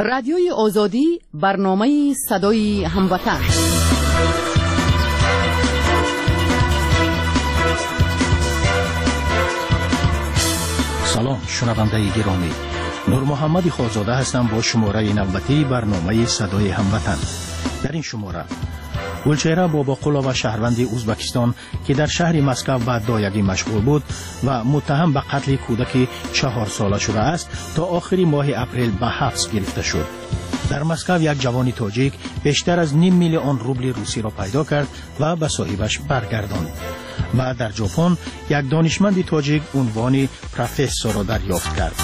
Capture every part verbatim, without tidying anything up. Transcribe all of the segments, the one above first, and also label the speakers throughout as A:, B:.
A: رادیوی آزادی، برنامه صدای هموطن.
B: سلام شنونده گرامی، نور محمد خالزاده هستم با شماره نوبتی برنامه صدای هموطن. در این شماره گلچهره باباقولا و شهروند ازبکستان که در شهر مسکو به دایگی مشغول بود و متهم به قتل کودک چهار ساله شده است تا آخری ماه اپریل به حبس گرفته شد. در مسکو یک جوان تاجیک بیشتر از نیم میلیون روبل روسی را پیدا کرد و به صاحبش برگرداند. و در ژاپن یک دانشمند تاجیک عنوان پروفسور را دریافت کرد.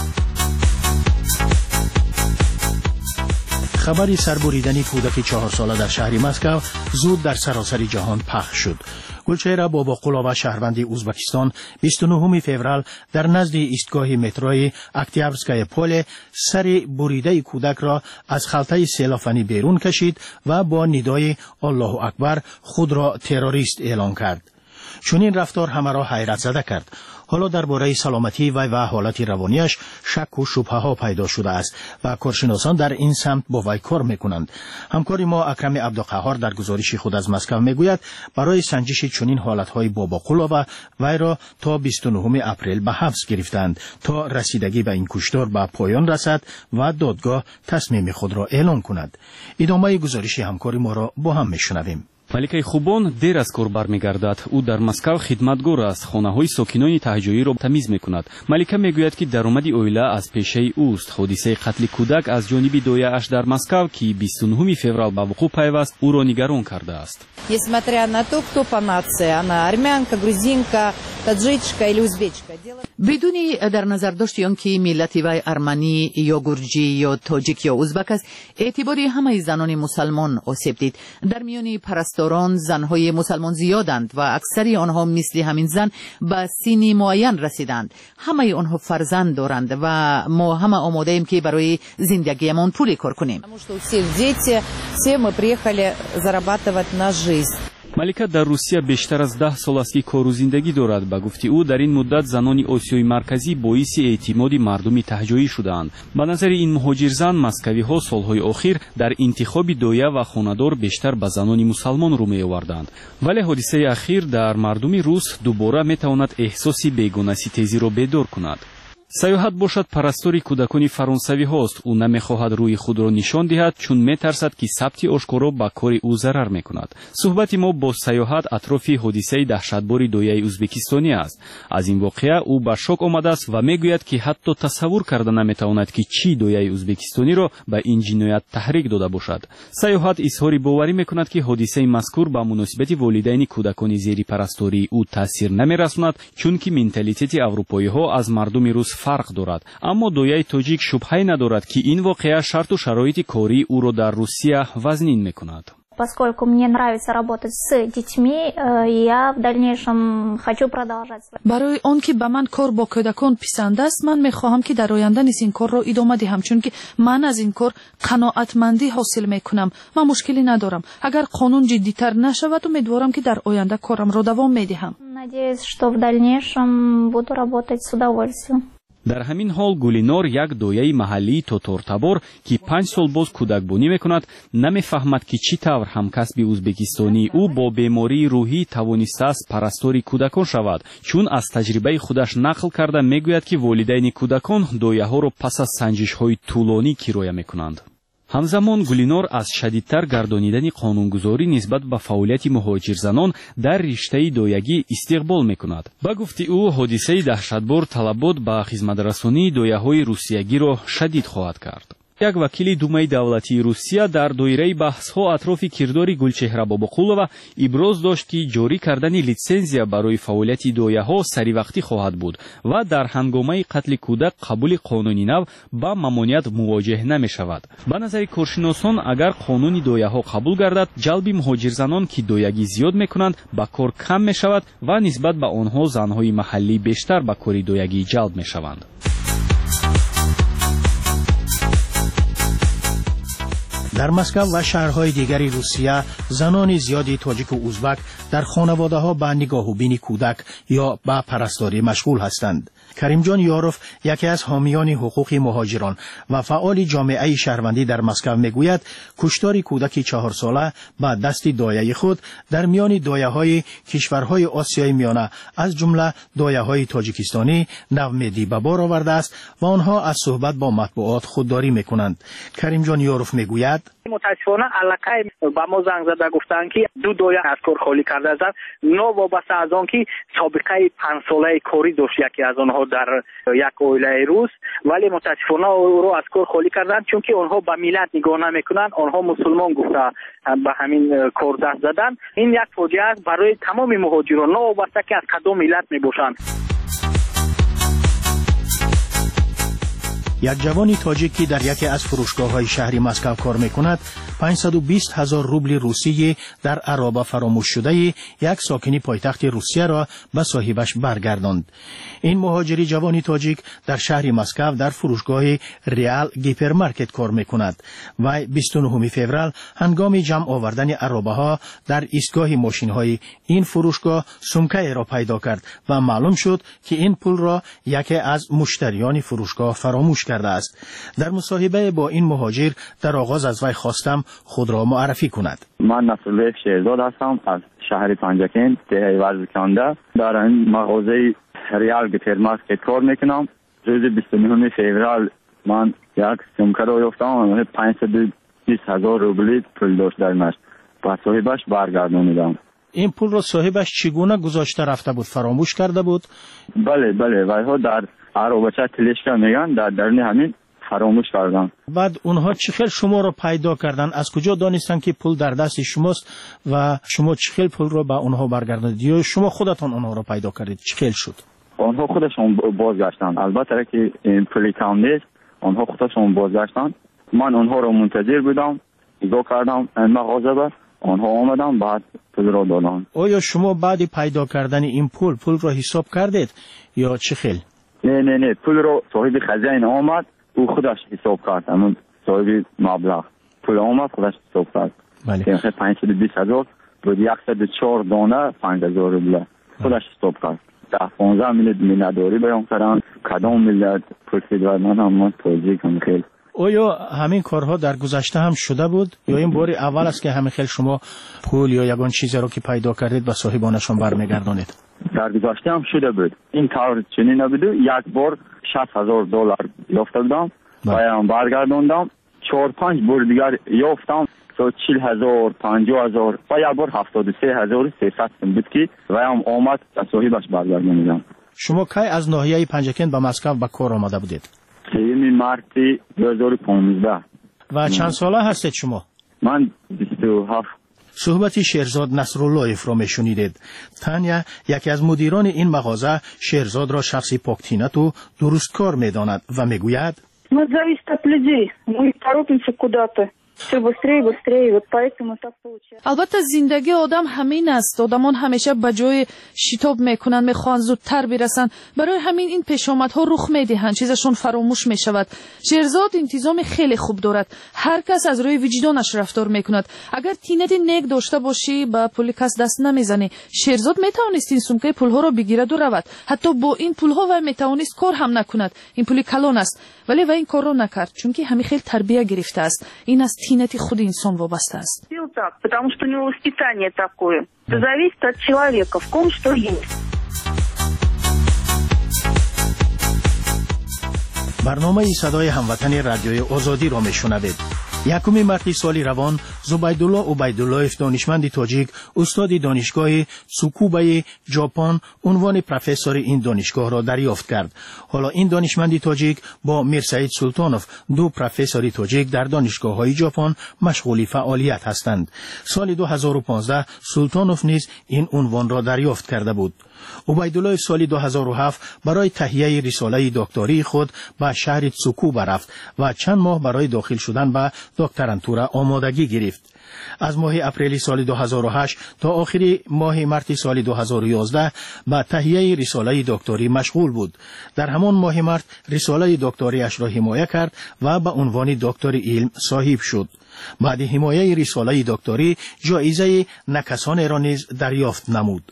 B: خبری سربریدن کودک چهار ساله در شهر مسکو زود در سراسر جهان پخش شد. گلچهره باباقولا و شهروند ازبکستان بیست و نهم فوریه در نزد ایستگاه متروی اکتیابرسکای پل سر بریده کودک را از خلطه سیلافنی بیرون کشید و با ندای الله اکبر خود را تروریست اعلام کرد. چون این رفتار همه را حیرت زده کرد. حالا درباره سلامتی وی و حالت روانیش شک و شبهه ها پیدا شده است و کارشناسان در این سمت با وی کار میکنند. همکار ما اکرم عبدالقهار در گزارش خود از مسکو میگوید برای سنجش چنین حالتهای باباقولا و وی را تا بیست و نهم اپریل به حبس گرفتند تا رسیدگی به این کشتار به پایان رسد و دادگاه تصمیم خود را اعلام کند. ادامه گزارش همکار ما را با هم میشنویم.
C: маликаи хубон дер аз кор бармегардад. ӯ дар маскав хидматгор аст. хонаҳои сокинони таҳҷоиро тамиз мекунад. малика мегӯяд ки даромади оила аз пешаи ӯст. ҳодисаи қатли кӯдак аз ҷониби дояаш дар маскав ки бисту нӯҳуми феврал ба вуқӯъ пайваст ӯро нигарон кардааст.
D: Несмотря на то, кто по нации, она армянка, грузинка, таджичка или узбечка.
A: بدونی در نظر داشتی آن که ملت وی ارمنی یا گرجی یا تاجیک یا ازبک است، اعتباری همه زنان مسلمان آسیب دید. در میان پرستاران زنهای مسلمان زیادند و اکثری آنها مثل همین زن به سنی معین رسیدند. همه آنها فرزند دارند و ما همه آماده ایم که برای زندگیمان پولی کار کنیم.
C: малика дар русия бештар аз даҳ сол аст ки кору зиндагӣ дорад. ба гуфти ӯ дар ин муддат занони осиёи марказӣ боиси эътимоди мардуми таҳҷоӣ шудаанд. ба назари ин муҳоҷирзан маскавиҳо солҳои охир дар интихоби доя ва хонадор бештар ба занони мусалмон рӯ меоварданд. вале ҳодисаи ахир дар мардуми рус дубора метавонад эҳсоси бегонаситезиро бедор кунад. саёҳат бошад парастори кӯдакони фаронсавиҳост. ӯ намехоҳад рӯи худро нишон диҳад, чун метарсад ки сабти ошкоро ба кори ӯ зарар мекунад. суҳбати мо бо саёҳат атрофи ҳодисаи таҳшатбори дояи ӯзбекистонӣ аст. аз ин воқеа ӯ ба шок омадааст ва мегӯяд ки ҳатто тасаввур карда наметавонад ки чӣ дояи ӯзбекистониро ба ин ҷиноят таҳрик дода бошад. саёҳат изҳори боварӣ мекунад ки ҳодисаи мазкур ба муносибати волидайни кӯдакони зери парастории ӯ таъсир намерасонад, чунки менталитети аврупоиҳо аз мардуми рус фарқ дорад. аммо дояи тоҷик шубҳае надорад ки ин воқеа шарту шароити кории ӯро дар Русия вазнин мекунад.
E: Поскольку мне нравится работать с детьми, я в дальнейшем хочу продолжать.
F: برای آن که به من کار با کودکان پسند است، من میخواهم که در آینده نیز این کار را ادامه دهم، چون که من از این کار قناعتمندی حاصل میکنم. من مشکلی ندارم. اگر قانون جدی‌تر نشود، امیدوارم که در آینده کارم را دوام میدهم.
E: Надеюсь, что в дальнейшем буду работать с удовольствием.
C: дар ҳамин ҳол гулинор як дояи маҳаллии тотортабор ки панҷ сол боз кӯдакбонӣ мекунад намефаҳмад ки чӣ тавр ҳамкасби ӯзбекистонии ӯ бо бемории рӯҳӣ тавонистааст парастори кӯдакон шавад, чун аз таҷрибаи худаш нақл карда мегӯяд ки волидайни кӯдакон дояҳоро пас аз санҷишҳои тӯлонӣ кироя мекунанд. ҳамзамон гулинор аз шадидтар гардонидани қонунгузорӣ нисбат ба фаъолияти муҳоҷирзанон дар риштаи доягӣ истиқбол мекунад. ба гуфти ӯ ҳодисаи таҳшатбор талабот ба хизматрасонии дояҳои русиягиро шадид хоҳад кард. як вакили думаи давлатии Русия дар доираи баҳсҳо атрофи кирдори Гулчеҳра Бобоқулова иброз дошт ки ҷорӣ кардани литсензия барои фаъолияти дояҳо саривақтӣ хоҳад буд ва дар ҳангомаи қатли кӯдак қабули қонуни нав ба мамоният мувоҷеҳ намешавад. ба назари коршиносон агар қонуни дояҳо қабул гардад, ҷалби муҳоҷирзанон ки доягӣ зиёд мекунанд ба кор кам мешавад ва нисбат ба онҳо занҳои маҳаллӣ бештар ба кори доягӣ ҷалб мешаванд.
B: در مسکو و شهرهای دیگری روسیه زنان زیادی تاجیک و ازبک در خانواده‌ها به نگاه و بین کودک یا به پرستاری مشغول هستند. کریم جان یاروف یکی از حامیان حقوق مهاجران و فعال جامعه شهروندی در مسکو میگوید کشتار کودک چهار ساله با دست دایه خود در میان دایه‌های کشورهای آسیای میانه از جمله دایه‌های تاجیکستانی نومیدی به بار آورده است و آنها از صحبت با مطبوعات خودداری میکنند. کریم جان یاروف میگوید
G: متاسفانه علاقه با ما زنگ زده گفتن که دو دایه از کار خالی کرده است. نو وابسته از آن که سابقه پنج ساله کاری داشت یکی از آنها در یک اویله روس، ولی متاسفانه او رو از کار خالی کردن چون که آنها به ملت نگاه نمیکنن، آنها مسلمان گفته به همین کار دست زدن. این یک فاجعه است برای تمام مهاجران، نو وابسته که از کدام ملت میباشند.
B: یک جوانی تاجیکی در یکی از فروشگاه‌های شهری مسکو کار می‌کند پانصد و بیست هزار روبل روسی در عرابه فراموش شده یک ساکنی پایتخت روسیه را به صاحبش برگرداند. این مهاجری جوانی تاجیک در شهر مسکو در فروشگاه ریال گیپرمارکت کار می‌کند و بیست و نهم فوریه هنگام جمع آوردن عرابه‌ها در ایستگاه ماشین‌های این فروشگاه سمکه را پیدا کرد و معلوم شد که این پول را یکی از مشتریان فروشگاه فراموش کرده است. در مصاحبه با این مهاجر در آغاز از وی خواستم خود را معرفی کند.
H: من نصرالله شهزاد هستم از شهر پنجکین دهه ورزکنده. در این مغازه ریال گیپرمارکت کار میکنم. روز بیست و نهم فوریه من یک سمکه را یافتم، پانصد و بیست هزار روبل پول داشت در مش. با صاحبش برگردانیدم.
B: این پول را صاحبش چگونه گذاشته رفته بود؟ فراموش کرده بود؟
H: بله بله، ویها در عربچه تلشکا میگن در درون همین فراموش کردن.
B: بعد اونها چخیل شما رو پیدا کردن؟ از کجا دانستن که پول در دست شماست و شما چخیل پول رو به اونها برگرداندید یا شما خودتان اونها رو پیدا کردید؟ چخیل شد؟
H: آنها خودشون بازگشتن. البته که این پولی کم نیست، آنها خودشون بازگشتن. من اونها رو منتظر بودم، نگاه کردم این مغازه با آنها آمدن، بعد پول را دادن.
B: آیا شما بعد پیدا کردن این پول پول را حساب کردید یا چخیل؟
H: نه نه نه، پول رو صاحب خزانه آمد، او خودش حساب کرد. همون صاحب مبلغ پول آمد خودش حساب کرد.
B: بله.
H: که پانصد و بیست هزار بود، صد و چهار دانه پنج هزار روبل خودش حساب کرد. ده پانزده میلیت مینداری بیان کردن. کدام ملت پرسید و من هم من توضیح کنم. خیلی
B: آیا همین کارها در گذشته هم شده بود یا این بار اول است که همین خیلی شما پول یا یگان چیزی رو که پیدا کردید و صاحبانشون برمیگردانید؟
H: در گذشته هم شده بود. این کار چنین نبود. یک بار شصت هزار دلار یافته بودم و هم برگرداندم. چهار پنج بار دیگر یافتم تا چهل هزار پنجاه هزار و یک بار هفتاد و سه هزار و سیصد بود که و هم آمد صاحبش برگرداندم.
B: شما کی از ناحیه پنجکین به مسکو به کار آمده بودید؟
H: سوم مارس دو هزار و پانزده.
B: و چند ساله هستید شما؟
H: من بیست و هفت.
B: صحبت شهرزاد نصرالله را میشنیدید. تانیا یکی از مدیران این مغازه شهرزاد را شخصی پاکتینت و درست کار میداند و میگوید
I: ما зависит от людей. Мы торопимся куда-то. все быстрее и быстрее, вот поэтому так получается.
F: البته زندگی آدم همین است. آدمان همیشه به جای شتاب میکنن، میخوان زودتر برسن. برای همین این پیشامدها رخ میدهند، چیزشون فراموش میشود. شهرزاد انتظام خیلی خوب دارد. هر کس از روی وجدانش رفتار میکند. اگر تینت نیک داشته باشی با پول کس دست نمیزنی. شهرزاد میتوانست این سمکه پولها را بگیرد و رود. حتی با این پولها و میتوانست کار هم نکند. این پول کلان است. ولی و این کار را نکرد چون که همین خیلی تربیت گرفته است. این از تینت خود انسان وابسته است.
I: Потому что у него воспитание такое. Это зависит от человека, в ком что есть.
B: برنامه صدای هموطن رادیوی آزادی را میشنوید. یکم مارس سال روان زبیدالله عبیدالله دانشمند تاجیک استاد دانشگاه تسوکوبا ژاپن عنوان پروفسور این دانشگاه را دریافت کرد. حالا این دانشمند تاجیک با میرسعید سلطانوف دو پروفسور تاجیک در دانشگاه‌های ژاپن مشغول فعالیت هستند. سال دو هزار و پانزده سلطانوف نیز این عنوان را دریافت کرده بود. عبیدالله سال دو هزار و هفت برای تهیه رساله دکتری خود به شهر تسوکوبا رفت و چند ماه برای داخل شدن به دکترانتور آمادگی گرفت. از ماه اپریل سال دو هزار و هشت تا آخر ماه مارس سال دو هزار و یازده به تهیه رساله دکتری مشغول بود. در همان ماه مارس رساله دکتریش را حمایت کرد و به عنوان دکتر علم صاحب شد. بعد حمایت رساله دکتری جایزه نکسان را نیز دریافت نمود.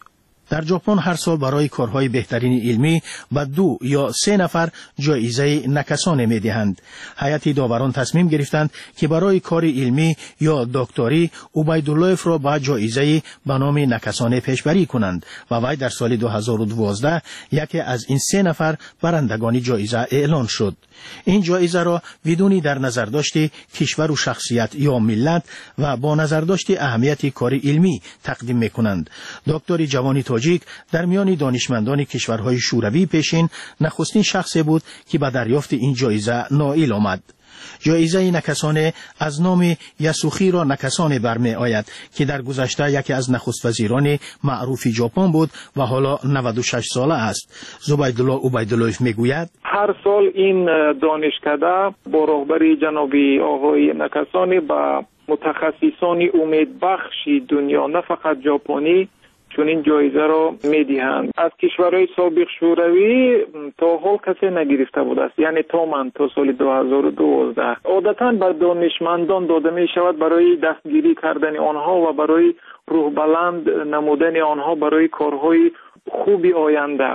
B: در ژاپن هر سال برای کارهای بهترین علمی به دو یا سه نفر جایزه نکسانه می‌دهند. هیئت داوران تصمیم گرفتند که برای کار علمی یا دکتری عبیداللهف را به جایزه به نام نکسانه پیشبری کنند و وی در سال دو هزار و دوازده یکی از این سه نفر برندگان جایزه اعلان شد. این جایزه را بدون در نظر داشته کشور و شخصیت یا ملت و با نظر داشته اهمیت کار علمی تقدیم می‌کنند. دکتر جوانی تاجیک در میان دانشمندان کشورهای شوروی پیشین نخستین شخصی بود که به دریافت این جایزه نائل آمد. جایزه نکسانه از نام یاسوخی را نکسانه برمی آید که در گذشته یکی از نخست وزیران معروف ژاپن بود و حالا نود و شش ساله است. زبیدالله عبیداللهف میگوید
J: هر سال این دانشکده با رهبری جنابی آقای نکسانه با متخصصان امیدبخشی دنیا نه فقط ژاپنی چون این جایزه را میدهند. از کشورهای سابق شوروی تا حال کسی نگرفته بود است، یعنی تا من تا سال دو هزار و دوازده. عادتاً به دانشمندان داده می شود برای دستگیری کردن آنها و برای روح بلند نمودن آنها برای کارهای خوبی آینده.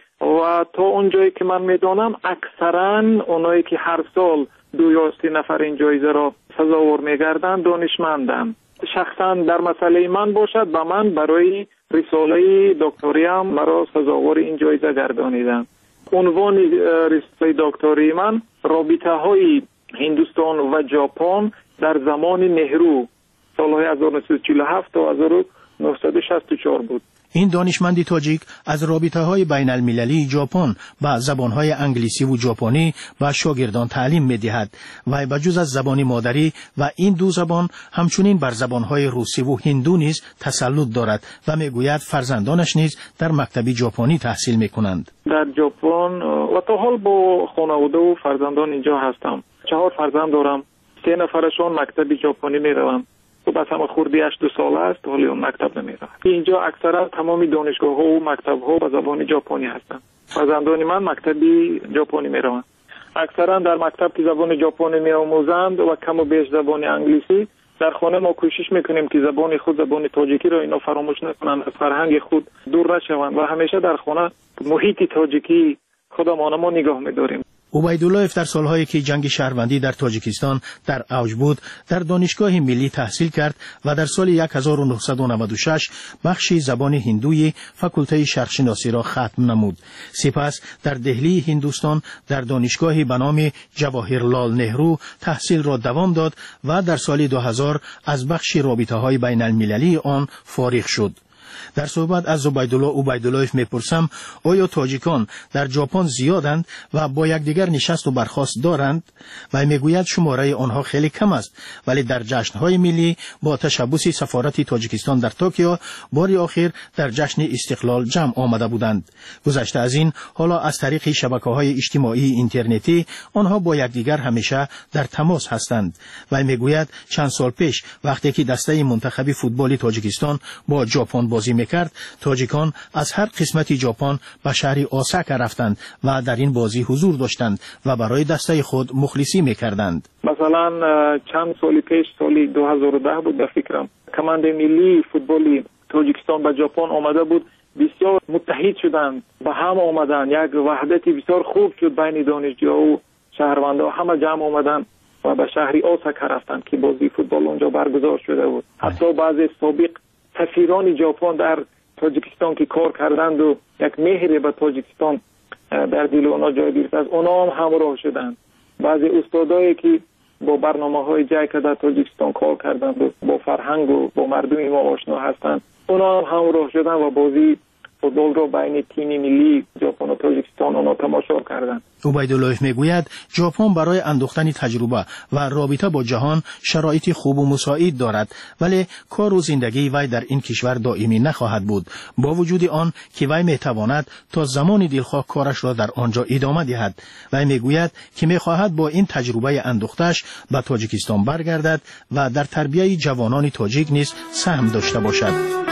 J: و تا اونجایی که من میدانم اکثرا اونایی که هر سال دو یا سه نفر این جایزه را سزاوار میگردند دانشمندند. شخصا در مسئله من باشد به من برای رساله دکتری هم مرا سزاوار این جایزه گردانیدند. عنوان رساله دکتری من رابطه های هندوستان و ژاپن در زمان نهرو سالهای هزار و نهصد و چهل و هفت تا هزار و نهصد و شصت و چهار بود.
B: این دانشمندی تاجیک از رابطه‌های بین المللی ژاپن با زبان‌های انگلیسی و ژاپنی به شاگردان تعلیم می‌دهد و بجز از زبان مادری و این دو زبان همچنین بر زبان‌های روسی و هندو نیز تسلط دارد و می‌گوید فرزندانش نیز در مکتب ژاپنی تحصیل می‌کنند.
J: در ژاپن و تا حال با خانواده و فرزندان اینجا هستم. چهار فرزند دارم. سه نفرشون مکتب ژاپنی می‌روند. تو بس هم خوردی هشت دو ساله است ولی اون مکتب نمیره. اینجا اکثرا تمامی دانشگاه ها و مکتب ها به زبان ژاپنی هستند. فرزندان من مکتبی ژاپنی میروند. اکثرا در مکتب که زبان ژاپنی میآموزند و کم و بیش زبان انگلیسی. در خانه ما کوشش میکنیم که زبان خود زبان تاجیکی را اینا فراموش نکنند، از فرهنگ خود دور نشوند و همیشه در خانه محیط تاجیکی خودمان ما نگاه میداریم.
B: عبیدالله در سالهایی که جنگ شهروندی در تاجیکستان در اوج بود در دانشگاه ملی تحصیل کرد و در سال هزار و نهصد و نود و شش بخش زبان هندوی فاکولته شرقشناسی را ختم نمود. سپس در دهلی هندوستان در دانشگاهی به نام جواهرلال نهرو تحصیل را دوام داد و در سال دو هزار از بخش رابطه‌های بین المللی آن فارغ شد. در صحبت از زبیدالله عبیداللهف میپرسم آیا تاجیکان در ژاپن زیادند و با یکدیگر نشست و برخاست دارند؟ و میگوید شماره آنها خیلی کم است ولی در جشن‌های ملی با تشبث سفارت تاجیکستان در توکیو بار آخر در جشن استقلال جمع آمده بودند. گذشته از این حالا از طریق شبکه‌های اجتماعی اینترنتی آنها با یکدیگر همیشه در تماس هستند. و میگوید چند سال پیش وقتی که دسته منتخب فوتبال تاجیکستان با ژاپن بازی میکرد تاجیکان از هر قسمت ژاپن به شهر اوساکا رفتند و در این بازی حضور داشتند و برای دسته خود مخلصی میکردند.
J: مثلا چند سال پیش سال دو هزار و ده بود به فکرم کمانده ملی فوتبالی تاجیکستان به ژاپن آمده بود، بسیار متحد شدند و هم آمدند، یک وحدتی بسیار خوب شد بین دانشجوها و شهروندان، همه جمع آمدند و به شهر اوساکا رفتند که بازی فوتبال اونجا برگزار شده بود. حتی بعضی سابق سفیران ژاپن در تاجیکستان که کار کردند و یک مهر به تاجیکستان در دل اونا جای گرفت از اونا هم همراه شدند. بعضی استادایی که با برنامه‌های جای در تاجیکستان کار کردند و با فرهنگ و با مردم ما آشنا هستند اونا هم همراه شدند و بازی فوتبال را بین تیم ملی ژاپن و تاجیکستان اونا تماشا کردند.
B: عبیدالله میگوید ژاپن برای اندوختن تجربه و رابطه با جهان شرایط خوب و مساعد دارد ولی کار و زندگی وی در این کشور دائمی نخواهد بود، با وجود آن که وی میتواند تا زمان دلخواه کارش را در آنجا ادامه دهد. وی میگوید که میخواهد با این تجربه اندوختش به تاجیکستان برگردد و در تربیت جوانان تاجیک نیز سهم داشته باشد.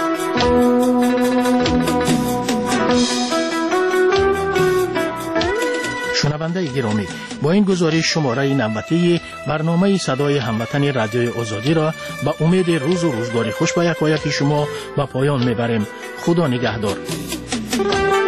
B: شنونده گرامی، با این گزارش شماره نوبتی برنامه صدای هموطن رادیوی آزادی را با امید روز و روزگاری خوش با یکایک شما به پایان میبریم. خدا نگهدار.